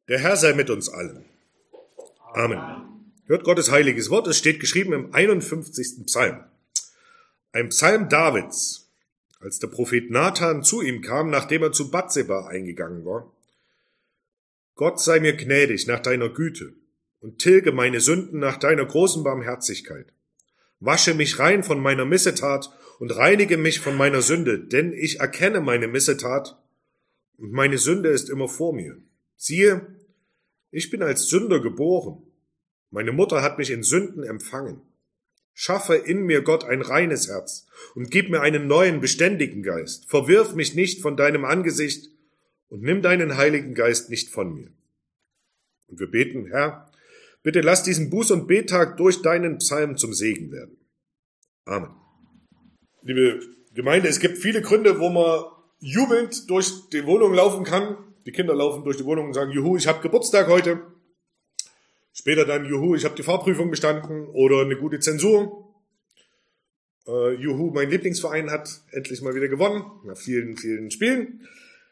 Der Herr sei mit uns allen. Amen. Hört Gottes heiliges Wort. Es steht geschrieben im 51. Psalm. Ein Psalm Davids, als der Prophet Nathan zu ihm kam, nachdem er zu Bathseba eingegangen war. Gott sei mir gnädig nach deiner Güte und tilge meine Sünden nach deiner großen Barmherzigkeit. Wasche mich rein von meiner Missetat und reinige mich von meiner Sünde, denn ich erkenne meine Missetat und meine Sünde ist immer vor mir. Siehe, ich bin als Sünder geboren. Meine Mutter hat mich in Sünden empfangen. Schaffe in mir, Gott, ein reines Herz und gib mir einen neuen, beständigen Geist. Verwirf mich nicht von deinem Angesicht und nimm deinen Heiligen Geist nicht von mir. Und wir beten, Herr, bitte lass diesen Buß- und Bettag durch deinen Psalm zum Segen werden. Amen. Liebe Gemeinde, es gibt viele Gründe, wo man jubelnd durch die Wohnung laufen kann. Die Kinder laufen durch die Wohnung und sagen, juhu, ich habe Geburtstag heute. Später dann, juhu, ich habe die Fahrprüfung bestanden oder eine gute Zensur. Juhu, mein Lieblingsverein hat endlich mal wieder gewonnen, nach vielen, vielen Spielen.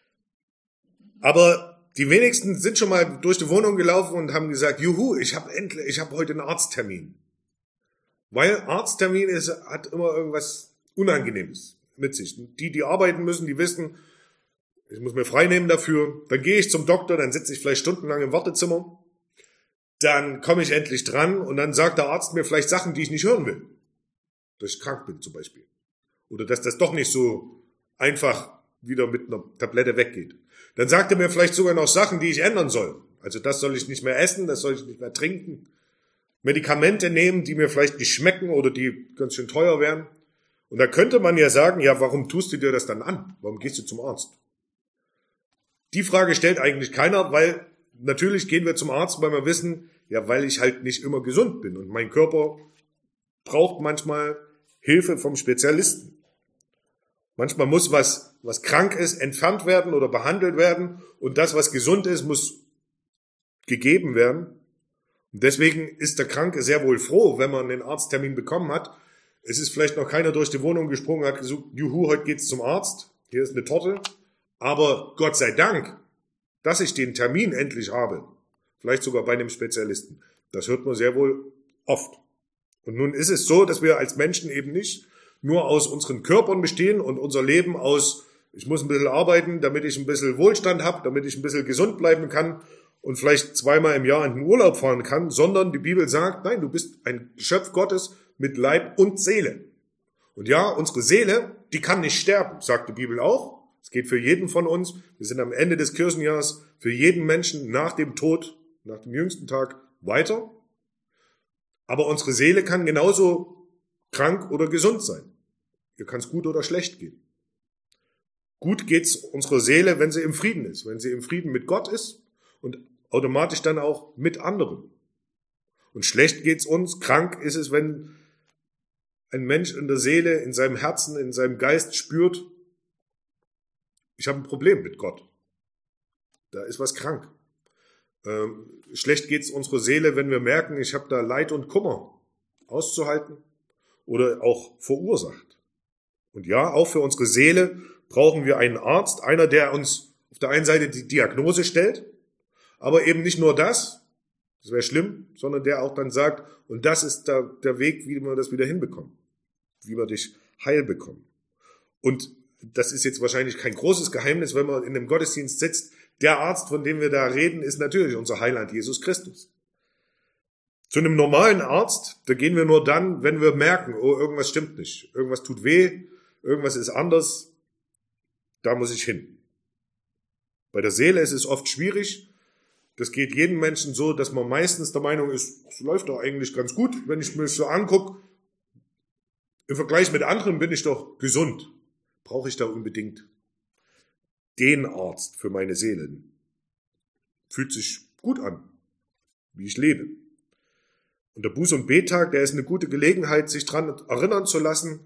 Aber die wenigsten sind schon mal durch die Wohnung gelaufen und haben gesagt, juhu, ich habe heute einen Arzttermin. Weil Arzttermin hat immer irgendwas Unangenehmes mit sich. Die arbeiten müssen, die wissen, ich muss mir frei nehmen dafür. Dann gehe ich zum Doktor, dann sitze ich vielleicht stundenlang im Wartezimmer. Dann komme ich endlich dran und dann sagt der Arzt mir vielleicht Sachen, die ich nicht hören will. Dass ich krank bin zum Beispiel. Oder dass das doch nicht so einfach wieder mit einer Tablette weggeht. Dann sagt er mir vielleicht sogar noch Sachen, die ich ändern soll. Also das soll ich nicht mehr essen, das soll ich nicht mehr trinken. Medikamente nehmen, die mir vielleicht nicht schmecken oder die ganz schön teuer wären. Und da könnte man ja sagen, ja, warum tust du dir das dann an? Warum gehst du zum Arzt? Die Frage stellt eigentlich keiner, weil natürlich gehen wir zum Arzt, weil wir wissen, ja, weil ich halt nicht immer gesund bin und mein Körper braucht manchmal Hilfe vom Spezialisten. Manchmal muss was krank ist, entfernt werden oder behandelt werden und das, was gesund ist, muss gegeben werden. Und deswegen ist der Kranke sehr wohl froh, wenn man einen Arzttermin bekommen hat. Es ist vielleicht noch keiner durch die Wohnung gesprungen, hat gesagt, juhu, heute geht's zum Arzt, hier ist eine Torte. Aber Gott sei Dank, dass ich den Termin endlich habe, vielleicht sogar bei einem Spezialisten, das hört man sehr wohl oft. Und nun ist es so, dass wir als Menschen eben nicht nur aus unseren Körpern bestehen und unser Leben aus, ich muss ein bisschen arbeiten, damit ich ein bisschen Wohlstand habe, damit ich ein bisschen gesund bleiben kann und vielleicht zweimal im Jahr in den Urlaub fahren kann, sondern die Bibel sagt, nein, du bist ein Geschöpf Gottes mit Leib und Seele. Und ja, unsere Seele, die kann nicht sterben, sagt die Bibel auch. Es geht für jeden von uns, wir sind am Ende des Kirchenjahres, für jeden Menschen nach dem Tod, nach dem jüngsten Tag weiter. Aber unsere Seele kann genauso krank oder gesund sein. Ihr kann es gut oder schlecht gehen. Gut geht's unserer Seele, wenn sie im Frieden ist, wenn sie im Frieden mit Gott ist und automatisch dann auch mit anderen. Und schlecht geht's uns, krank ist es, wenn ein Mensch in der Seele, in seinem Herzen, in seinem Geist spürt, ich habe ein Problem mit Gott. Da ist was krank. Schlecht geht's unserer Seele, wenn wir merken, ich habe da Leid und Kummer auszuhalten oder auch verursacht. Und ja, auch für unsere Seele brauchen wir einen Arzt, einer, der uns auf der einen Seite die Diagnose stellt, aber eben nicht nur das wäre schlimm, sondern der auch dann sagt, und das ist der Weg, wie wir das wieder hinbekommen, wie wir dich heil bekommen. Und das ist jetzt wahrscheinlich kein großes Geheimnis, wenn man in einem Gottesdienst sitzt. Der Arzt, von dem wir da reden, ist natürlich unser Heiland Jesus Christus. Zu einem normalen Arzt, da gehen wir nur dann, wenn wir merken, oh, irgendwas stimmt nicht, irgendwas tut weh, irgendwas ist anders, da muss ich hin. Bei der Seele ist es oft schwierig. Das geht jedem Menschen so, dass man meistens der Meinung ist, es läuft doch eigentlich ganz gut, wenn ich mir so angucke. Im Vergleich mit anderen bin ich doch gesund. Brauche ich da unbedingt den Arzt für meine Seele? Fühlt sich gut an, wie ich lebe. Und der Buß- und Bettag, der ist eine gute Gelegenheit, sich daran erinnern zu lassen,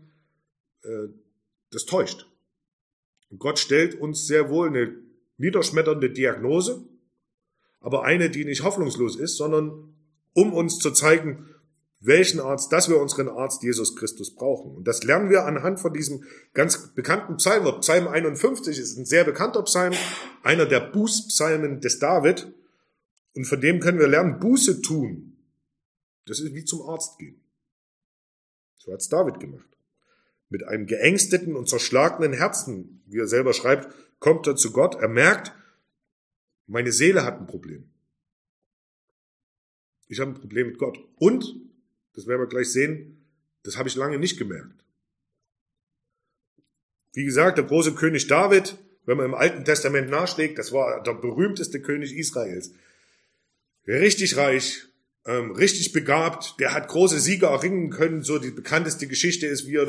das täuscht. Und Gott stellt uns sehr wohl eine niederschmetternde Diagnose, aber eine, die nicht hoffnungslos ist, sondern um uns zu zeigen, welchen Arzt, dass wir unseren Arzt Jesus Christus brauchen. Und das lernen wir anhand von diesem ganz bekannten Psalm. Psalm 51 ist ein sehr bekannter Psalm, einer der Bußpsalmen des David. Und von dem können wir lernen, Buße tun. Das ist wie zum Arzt gehen. So hat's David gemacht. Mit einem geängsteten und zerschlagenen Herzen, wie er selber schreibt, kommt er zu Gott. Er merkt, meine Seele hat ein Problem. Ich habe ein Problem mit Gott. Und, das werden wir gleich sehen, das habe ich lange nicht gemerkt. Wie gesagt, der große König David, wenn man im Alten Testament nachschlägt, das war der berühmteste König Israels. Richtig reich, richtig begabt, der hat große Siege erringen können. So die bekannteste Geschichte ist, wie er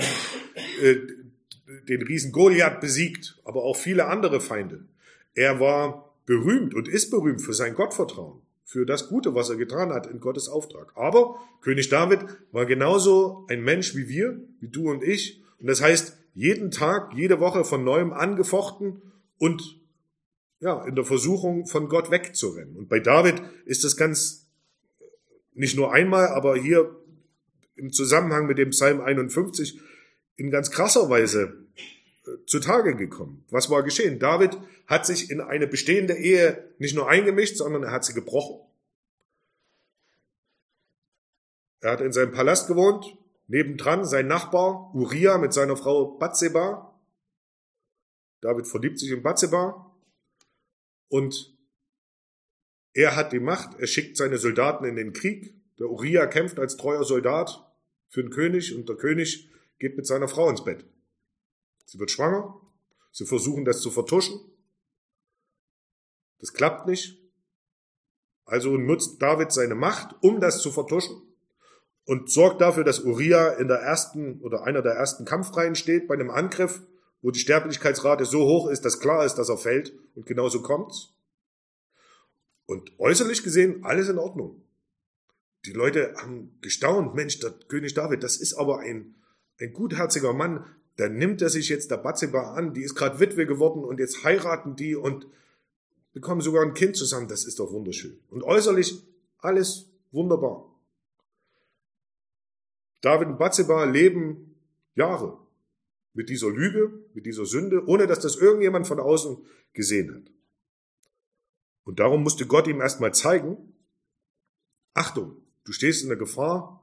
den Riesen Goliath besiegt, aber auch viele andere Feinde. Er war berühmt und ist berühmt für sein Gottvertrauen, für das Gute, was er getan hat in Gottes Auftrag. Aber König David war genauso ein Mensch wie wir, wie du und ich. Und das heißt, jeden Tag, jede Woche von Neuem angefochten und ja, in der Versuchung von Gott wegzurennen. Und bei David ist das ganz, nicht nur einmal, aber hier im Zusammenhang mit dem Psalm 51 in ganz krasser Weise zutage gekommen. Was war geschehen? David hat sich in eine bestehende Ehe nicht nur eingemischt, sondern er hat sie gebrochen. Er hat in seinem Palast gewohnt, nebendran sein Nachbar Uriah mit seiner Frau Bathseba. David verliebt sich in Bathseba und er hat die Macht, er schickt seine Soldaten in den Krieg. Der Uriah kämpft als treuer Soldat für den König und der König geht mit seiner Frau ins Bett. Sie wird schwanger, sie versuchen das zu vertuschen. Das klappt nicht. Also nutzt David seine Macht, um das zu vertuschen und sorgt dafür, dass Uriah in der ersten oder einer der ersten Kampfreihen steht bei einem Angriff, wo die Sterblichkeitsrate so hoch ist, dass klar ist, dass er fällt und genauso kommt's. Und äußerlich gesehen, alles in Ordnung. Die Leute haben gestaunt, Mensch, der König David, das ist aber ein gutherziger Mann, dann nimmt er sich jetzt der Bathseba an, die ist gerade Witwe geworden und jetzt heiraten die und bekommen sogar ein Kind zusammen, das ist doch wunderschön. Und äußerlich alles wunderbar. David und Bathseba leben Jahre mit dieser Lüge, mit dieser Sünde, ohne dass das irgendjemand von außen gesehen hat. Und darum musste Gott ihm erstmal zeigen, Achtung, du stehst in der Gefahr,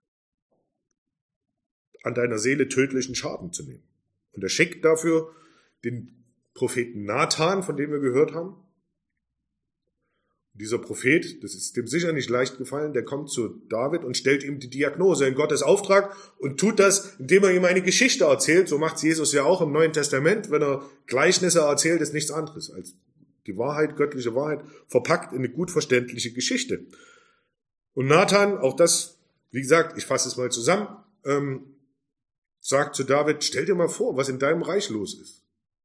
an deiner Seele tödlichen Schaden zu nehmen. Und er schickt dafür den Propheten Nathan, von dem wir gehört haben. Und dieser Prophet, das ist dem sicher nicht leicht gefallen, der kommt zu David und stellt ihm die Diagnose in Gottes Auftrag und tut das, indem er ihm eine Geschichte erzählt. So macht Jesus ja auch im Neuen Testament, wenn er Gleichnisse erzählt, ist nichts anderes als die Wahrheit, göttliche Wahrheit, verpackt in eine gut verständliche Geschichte. Und Nathan, auch das, wie gesagt, ich fasse es mal zusammen, sagt zu David, stell dir mal vor, was in deinem Reich los ist.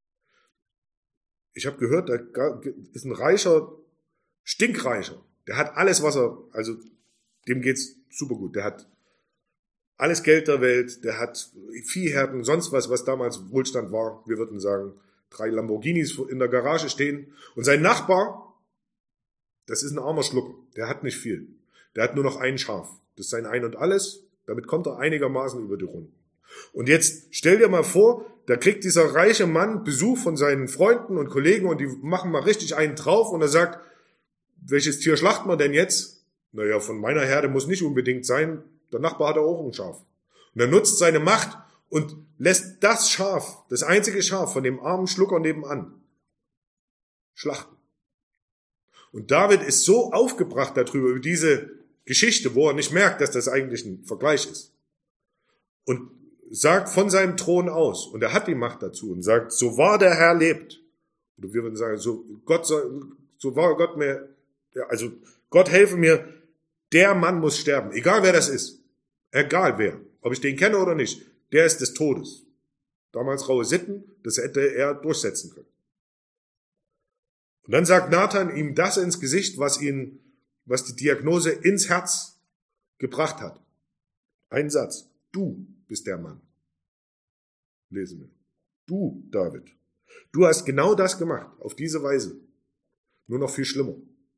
Ich habe gehört, da ist ein Reicher, stinkreicher. Der hat alles, also dem geht's super gut. Der hat alles Geld der Welt, der hat Viehherden, sonst was damals Wohlstand war. Wir würden sagen, 3 Lamborghinis in der Garage stehen. Und sein Nachbar, das ist ein armer Schlucker, der hat nicht viel. Der hat nur noch ein Schaf. Das ist sein Ein und Alles. Damit kommt er einigermaßen über die Runden. Und jetzt stell dir mal vor, da kriegt dieser reiche Mann Besuch von seinen Freunden und Kollegen und die machen mal richtig einen drauf und er sagt, welches Tier schlachten wir denn jetzt? Naja, von meiner Herde muss nicht unbedingt sein, der Nachbar hat auch ein Schaf. Und er nutzt seine Macht und lässt das Schaf, das einzige Schaf von dem armen Schlucker nebenan, schlachten. Und David ist so aufgebracht darüber, über diese Geschichte, wo er nicht merkt, dass das eigentlich ein Vergleich ist. Und sagt von seinem Thron aus, und er hat die Macht dazu, und sagt, so wahr der Herr lebt. Oder wir würden sagen, so wahr Gott mir, ja, also Gott helfe mir, der Mann muss sterben, egal wer das ist. Egal wer, ob ich den kenne oder nicht, der ist des Todes. Damals raue Sitten, das hätte er durchsetzen können. Und dann sagt Nathan ihm das ins Gesicht, was die Diagnose ins Herz gebracht hat. Ein Satz. Du bist der Mann. Lesen wir. Du, David. Du hast genau das gemacht, auf diese Weise. Nur noch viel schlimmer.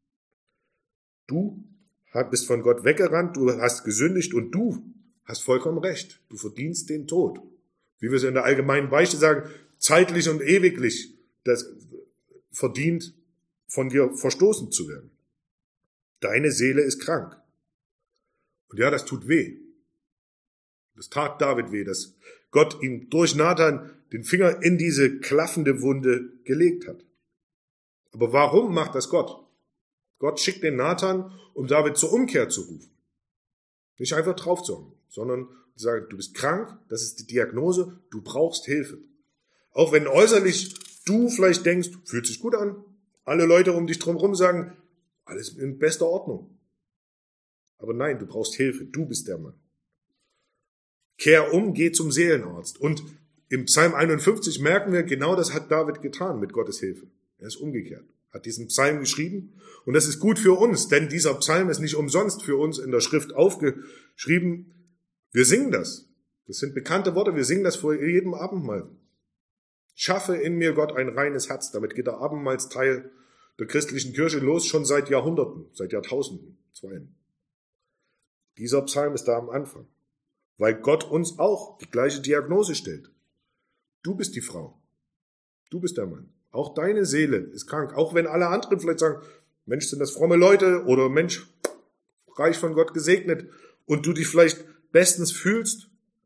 Du bist von Gott weggerannt, du hast gesündigt und du hast vollkommen recht. Du verdienst den Tod. Wie wir es in der allgemeinen Beichte sagen, zeitlich und ewiglich, das verdient, von dir verstoßen zu werden. deine Seele ist krank. Und ja, das tut weh. Das tat David weh, dass Gott ihm durch Nathan den Finger in diese klaffende Wunde gelegt hat. Aber warum macht das Gott? Gott schickt den Nathan, um David zur Umkehr zu rufen. Nicht einfach drauf zu hauen, sondern zu sagen, du bist krank, das ist die Diagnose, du brauchst Hilfe. Auch wenn äußerlich du vielleicht denkst, fühlt sich gut an, alle Leute um dich drumherum sagen, alles in bester Ordnung. Aber nein, du brauchst Hilfe, du bist der Mann. Kehr um, geh zum Seelenarzt. Und im Psalm 51 merken wir, genau das hat David getan mit Gottes Hilfe. Er ist umgekehrt, hat diesen Psalm geschrieben. Und das ist gut für uns, denn dieser Psalm ist nicht umsonst für uns in der Schrift aufgeschrieben. Wir singen das. Das sind bekannte Worte, wir singen das vor jedem Abendmahl. Schaffe in mir, Gott, ein reines Herz. Damit geht der Abendmahlsteil der christlichen Kirche los, schon seit Jahrhunderten, seit Jahrtausenden, zweien. Dieser Psalm ist da am Anfang, weil Gott uns auch die gleiche Diagnose stellt. Du bist die Frau, du bist der Mann. Auch deine Seele ist krank, auch wenn alle anderen vielleicht sagen, Mensch, sind das fromme Leute oder Mensch, reich von Gott gesegnet und du dich vielleicht bestens fühlst.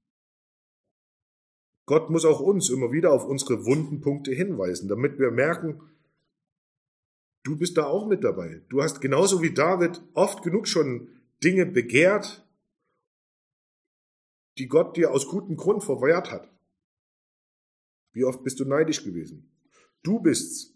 Gott muss auch uns immer wieder auf unsere wunden Punkte hinweisen, damit wir merken, du bist da auch mit dabei. Du hast genauso wie David oft genug schon Dinge begehrt, die Gott dir aus gutem Grund verwehrt hat. Wie oft bist du neidisch gewesen? Du bist's.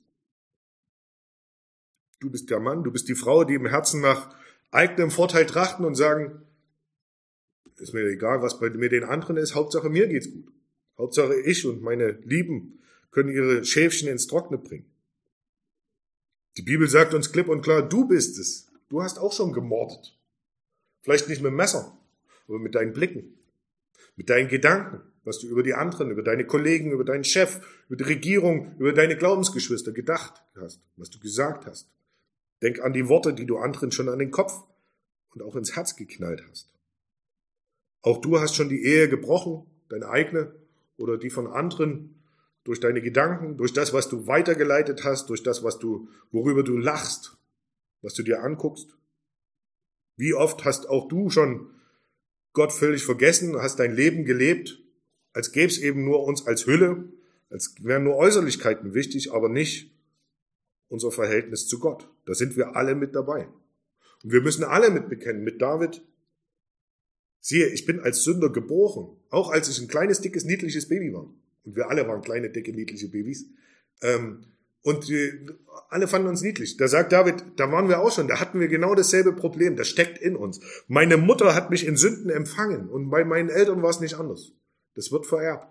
Du bist der Mann, du bist die Frau, die im Herzen nach eigenem Vorteil trachten und sagen, ist mir egal, was bei mir den anderen ist, Hauptsache mir geht's gut. Hauptsache ich und meine Lieben können ihre Schäfchen ins Trockene bringen. Die Bibel sagt uns klipp und klar, du bist es. Du hast auch schon gemordet. Vielleicht nicht mit dem Messer, aber mit deinen Blicken, mit deinen Gedanken, was du über die anderen, über deine Kollegen, über deinen Chef, über die Regierung, über deine Glaubensgeschwister gedacht hast, was du gesagt hast. Denk an die Worte, die du anderen schon an den Kopf und auch ins Herz geknallt hast. Auch du hast schon die Ehe gebrochen, deine eigene oder die von anderen, durch deine Gedanken, durch das, was du weitergeleitet hast, durch das, worüber du lachst, was du dir anguckst. Wie oft hast auch du schon Gott völlig vergessen, hast dein Leben gelebt, als gäbe es eben nur uns als Hülle, als wären nur Äußerlichkeiten wichtig, aber nicht unser Verhältnis zu Gott. Da sind wir alle mit dabei. Und wir müssen alle mitbekennen, mit David, siehe, ich bin als Sünder geboren, auch als ich ein kleines, dickes, niedliches Baby war. Und wir alle waren kleine, dicke, niedliche Babys. Und alle fanden uns niedlich. Da sagt David, da waren wir auch schon, da hatten wir genau dasselbe Problem, das steckt in uns. Meine Mutter hat mich in Sünden empfangen und bei meinen Eltern war es nicht anders. Das wird vererbt.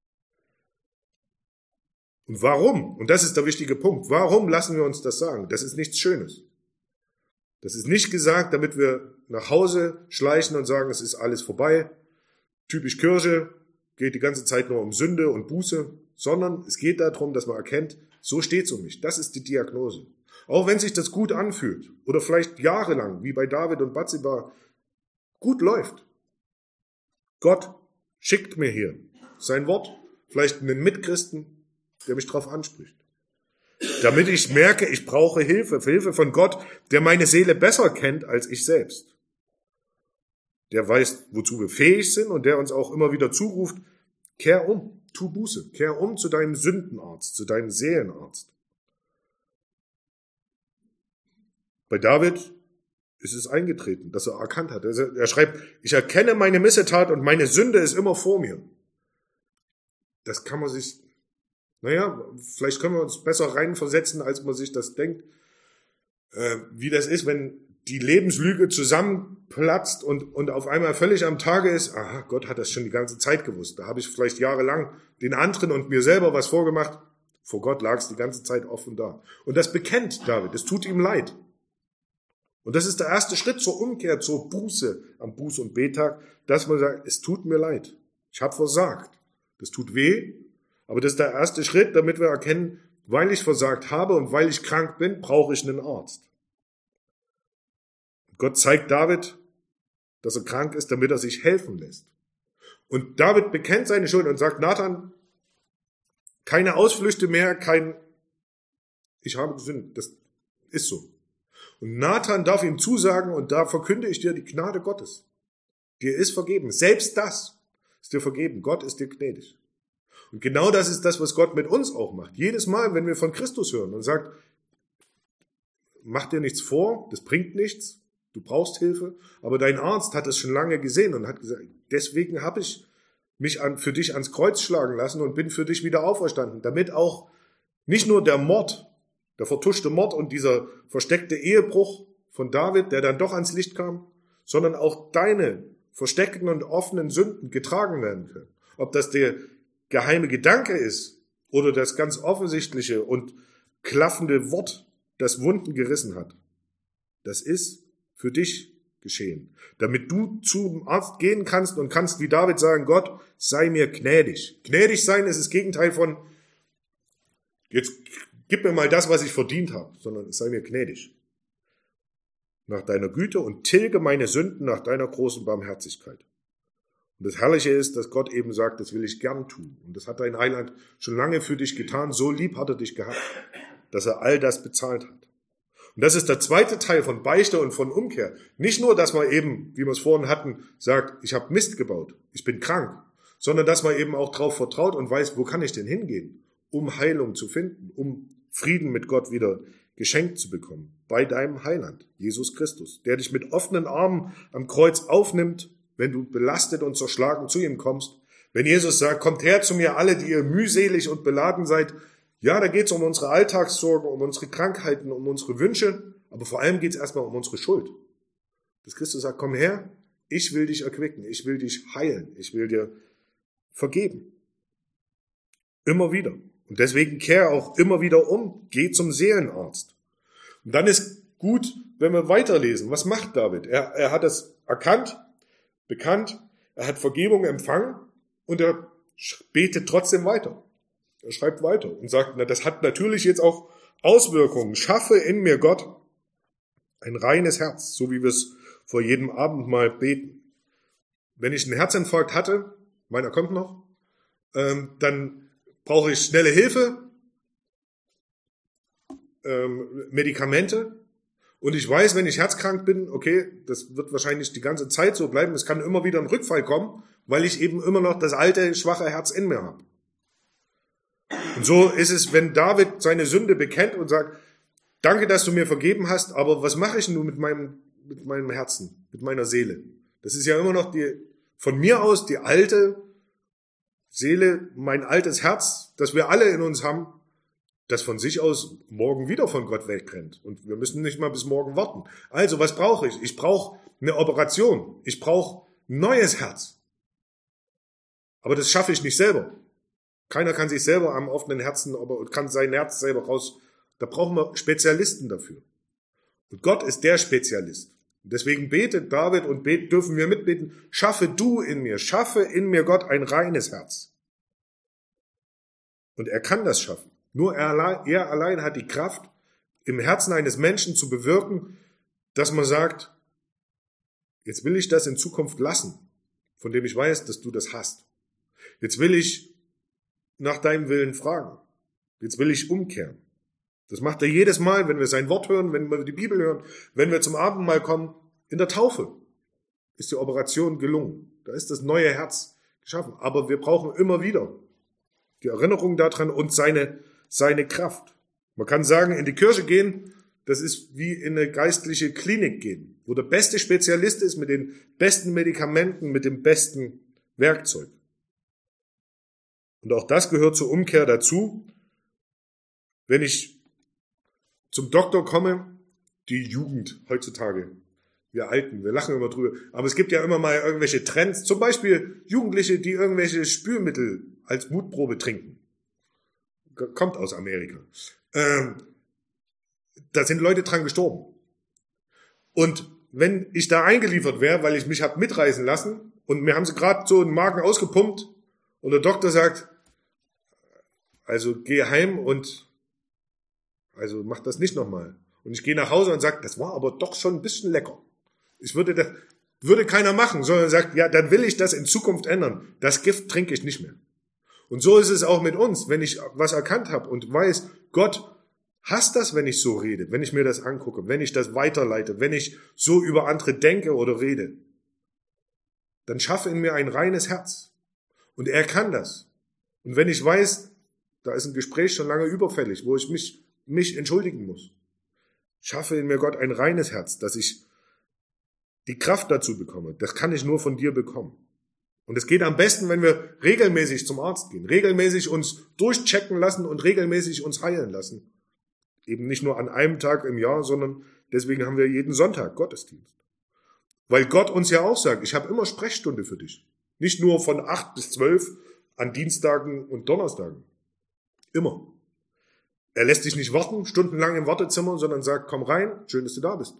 Und warum? Und das ist der wichtige Punkt. Warum lassen wir uns das sagen? Das ist nichts Schönes. Das ist nicht gesagt, damit wir nach Hause schleichen und sagen, es ist alles vorbei. Typisch Kirche, geht die ganze Zeit nur um Sünde und Buße, sondern es geht darum, dass man erkennt, so steht's um mich. Das ist die Diagnose. Auch wenn sich das gut anfühlt oder vielleicht jahrelang, wie bei David und Bathseba, gut läuft. Gott schickt mir hier sein Wort, vielleicht einen Mitchristen, der mich darauf anspricht. Damit ich merke, ich brauche Hilfe von Gott, der meine Seele besser kennt als ich selbst. Der weiß, wozu wir fähig sind und der uns auch immer wieder zuruft, kehr um, tu Buße, kehr um zu deinem Sündenarzt, zu deinem Seelenarzt. Bei David ist es eingetreten, dass er erkannt hat. Er schreibt, ich erkenne meine Missetat und meine Sünde ist immer vor mir. Das kann man sich, vielleicht können wir uns besser reinversetzen, als man sich das denkt, wie das ist, wenn die Lebenslüge zusammenplatzt und auf einmal völlig am Tage ist, aha, Gott hat das schon die ganze Zeit gewusst. Da habe ich vielleicht jahrelang den anderen und mir selber was vorgemacht. Vor Gott lag es die ganze Zeit offen da. Und das bekennt David, es tut ihm leid. Und das ist der erste Schritt zur Umkehr, zur Buße am Buß- und Bettag, dass man sagt, es tut mir leid. Ich habe versagt. Das tut weh, aber das ist der erste Schritt, damit wir erkennen, weil ich versagt habe und weil ich krank bin, brauche ich einen Arzt. Gott zeigt David, dass er krank ist, damit er sich helfen lässt. Und David bekennt seine Schuld und sagt, Nathan, keine Ausflüchte mehr, ich habe gesündigt, das ist so. Und Nathan darf ihm zusagen, und da verkünde ich dir die Gnade Gottes. Dir ist vergeben. Selbst das ist dir vergeben. Gott ist dir gnädig. Und genau das ist das, was Gott mit uns auch macht. Jedes Mal, wenn wir von Christus hören und sagt, mach dir nichts vor, das bringt nichts, du brauchst Hilfe, aber dein Arzt hat es schon lange gesehen und hat gesagt, deswegen habe ich mich für dich ans Kreuz schlagen lassen und bin für dich wieder auferstanden, damit auch nicht nur der Mord, der vertuschte Mord und dieser versteckte Ehebruch von David, der dann doch ans Licht kam, sondern auch deine versteckten und offenen Sünden getragen werden können. Ob das der geheime Gedanke ist oder das ganz offensichtliche und klaffende Wort, das Wunden gerissen hat. Das ist für dich geschehen. Damit du zum Arzt gehen kannst und kannst wie David sagen, Gott, sei mir gnädig. Gnädig sein ist das Gegenteil von, jetzt gib mir mal das, was ich verdient habe, sondern sei mir gnädig. Nach deiner Güte und tilge meine Sünden nach deiner großen Barmherzigkeit. Und das Herrliche ist, dass Gott eben sagt, das will ich gern tun. Und das hat dein Heiland schon lange für dich getan. So lieb hat er dich gehabt, dass er all das bezahlt hat. Und das ist der zweite Teil von Beichte und von Umkehr. Nicht nur, dass man eben, wie wir es vorhin hatten, sagt, ich habe Mist gebaut, ich bin krank, sondern dass man eben auch darauf vertraut und weiß, wo kann ich denn hingehen, um Heilung zu finden, um Frieden mit Gott wieder geschenkt zu bekommen. Bei deinem Heiland, Jesus Christus, der dich mit offenen Armen am Kreuz aufnimmt, wenn du belastet und zerschlagen zu ihm kommst. Wenn Jesus sagt, kommt her zu mir alle, die ihr mühselig und beladen seid. Ja, da geht es um unsere Alltagssorgen, um unsere Krankheiten, um unsere Wünsche, aber vor allem geht es erstmal um unsere Schuld. Dass Christus sagt, komm her, ich will dich erquicken, ich will dich heilen, ich will dir vergeben. Immer wieder. Und deswegen kehr auch immer wieder um, geh zum Seelenarzt. Und dann ist gut, wenn wir weiterlesen. Was macht David? Er hat es erkannt, bekannt, er hat Vergebung empfangen und er betet trotzdem weiter. Er schreibt weiter und sagt, na, das hat natürlich jetzt auch Auswirkungen. Schaffe in mir, Gott, ein reines Herz, so wie wir es vor jedem Abendmahl beten. Wenn ich einen Herzinfarkt hatte, meiner kommt noch, dann brauche ich schnelle Hilfe, Medikamente. Und ich weiß, wenn ich herzkrank bin, okay, das wird wahrscheinlich die ganze Zeit so bleiben. Es kann immer wieder ein Rückfall kommen, weil ich eben immer noch das alte, schwache Herz in mir habe. Und so ist es, wenn David seine Sünde bekennt und sagt, danke, dass du mir vergeben hast, aber was mache ich nun mit meinem Herzen, mit meiner Seele? Das ist ja immer noch von mir aus die alte Seele, mein altes Herz, das wir alle in uns haben, das von sich aus morgen wieder von Gott wegrennt. Und wir müssen nicht mal bis morgen warten. Also, was brauche ich? Ich brauche eine Operation. Ich brauche ein neues Herz. Aber das schaffe ich nicht selber. Keiner kann sich selber am offenen Herzen, kann sein Herz selber raus. Da brauchen wir Spezialisten dafür. Und Gott ist der Spezialist. Und deswegen betet David und dürfen wir mitbeten, schaffe in mir Gott ein reines Herz. Und er kann das schaffen. Nur er allein hat die Kraft, im Herzen eines Menschen zu bewirken, dass man sagt, jetzt will ich das in Zukunft lassen, von dem ich weiß, dass du das hast. Jetzt will ich nach deinem Willen fragen. Jetzt will ich umkehren. Das macht er jedes Mal, wenn wir sein Wort hören, wenn wir die Bibel hören, wenn wir zum Abendmahl kommen. In der Taufe ist die Operation gelungen. Da ist das neue Herz geschaffen. Aber wir brauchen immer wieder die Erinnerung daran und seine Kraft. Man kann sagen, in die Kirche gehen, das ist wie in eine geistliche Klinik gehen, wo der beste Spezialist ist mit den besten Medikamenten, mit dem besten Werkzeug. Und auch das gehört zur Umkehr dazu. Wenn ich zum Doktor komme, die Jugend heutzutage, wir Alten, wir lachen immer drüber, aber es gibt ja immer mal irgendwelche Trends, zum Beispiel Jugendliche, die irgendwelche Spülmittel als Mutprobe trinken. Kommt aus Amerika. Da sind Leute dran gestorben. Und wenn ich da eingeliefert wäre, weil ich mich habe mitreißen lassen und mir haben sie gerade so einen Magen ausgepumpt und der Doktor sagt, also geh heim und also mach das nicht nochmal. Und ich gehe nach Hause und sage, das war aber doch schon ein bisschen lecker. Würde keiner machen, sondern sagt, ja, dann will ich das in Zukunft ändern. Das Gift trinke ich nicht mehr. Und so ist es auch mit uns, wenn ich was erkannt habe und weiß, Gott hasse das, wenn ich so rede, wenn ich mir das angucke, wenn ich das weiterleite, wenn ich so über andere denke oder rede. Dann schaffe in mir ein reines Herz. Und er kann das. Und wenn ich weiß, da ist ein Gespräch schon lange überfällig, wo ich mich entschuldigen muss, schaffe in mir Gott ein reines Herz, dass ich die Kraft dazu bekomme. Das kann ich nur von dir bekommen. Und es geht am besten, wenn wir regelmäßig zum Arzt gehen, regelmäßig uns durchchecken lassen und regelmäßig uns heilen lassen. Eben nicht nur an einem Tag im Jahr, sondern deswegen haben wir jeden Sonntag Gottesdienst. Weil Gott uns ja auch sagt, ich habe immer Sprechstunde für dich. Nicht nur von 8 bis 12 an Dienstagen und Donnerstagen. Immer. Er lässt dich nicht warten, stundenlang im Wartezimmer, sondern sagt, komm rein, schön, dass du da bist.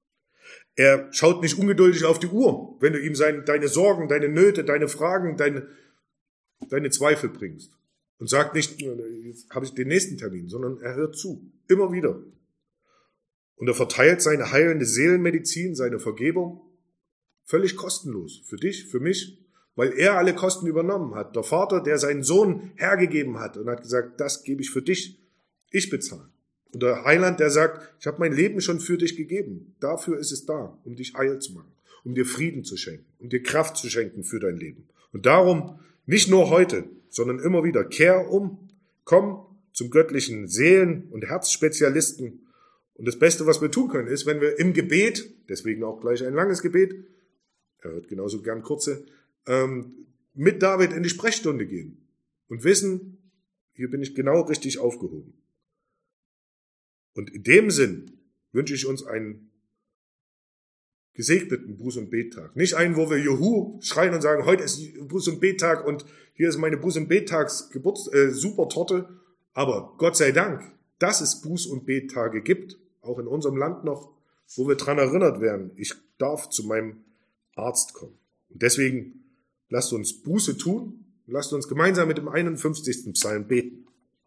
Er schaut nicht ungeduldig auf die Uhr, wenn du ihm deine Sorgen, deine Nöte, deine Fragen, deine Zweifel bringst. Und sagt nicht, jetzt habe ich den nächsten Termin, sondern er hört zu. Immer wieder. Und er verteilt seine heilende Seelenmedizin, seine Vergebung, völlig kostenlos. Für dich, für mich, weil er alle Kosten übernommen hat. Der Vater, der seinen Sohn hergegeben hat und hat gesagt, das gebe ich für dich, ich bezahle. Und der Heiland, der sagt, ich habe mein Leben schon für dich gegeben. Dafür ist es da, um dich heil zu machen, um dir Frieden zu schenken, um dir Kraft zu schenken für dein Leben. Und darum, nicht nur heute, sondern immer wieder, kehr um, komm zum göttlichen Seelen- und Herzspezialisten. Und das Beste, was wir tun können, ist, wenn wir im Gebet, deswegen auch gleich ein langes Gebet, er hört genauso gern kurze, mit David in die Sprechstunde gehen und wissen, hier bin ich genau richtig aufgehoben. Und in dem Sinn wünsche ich uns einen gesegneten Buß- und Bettag. Nicht einen, wo wir Juhu schreien und sagen, heute ist Buß- und Bettag und hier ist meine Buß- und Bettags Supertorte. Aber Gott sei Dank, dass es Buß- und Bettage gibt, auch in unserem Land noch, wo wir dran erinnert werden, ich darf zu meinem Arzt kommen. Und deswegen lasst uns Buße tun, lasst uns gemeinsam mit dem 51. Psalm beten.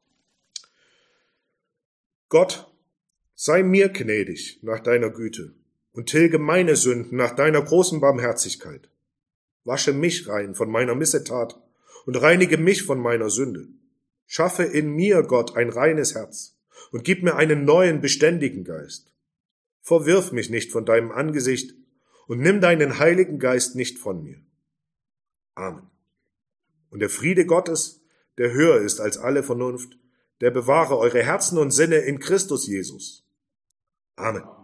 Gott, sei mir gnädig nach deiner Güte und tilge meine Sünden nach deiner großen Barmherzigkeit. Wasche mich rein von meiner Missetat und reinige mich von meiner Sünde. Schaffe in mir, Gott, ein reines Herz und gib mir einen neuen, beständigen Geist. Verwirf mich nicht von deinem Angesicht und nimm deinen Heiligen Geist nicht von mir. Amen. Und der Friede Gottes, der höher ist als alle Vernunft, der bewahre eure Herzen und Sinne in Christus Jesus. Amen.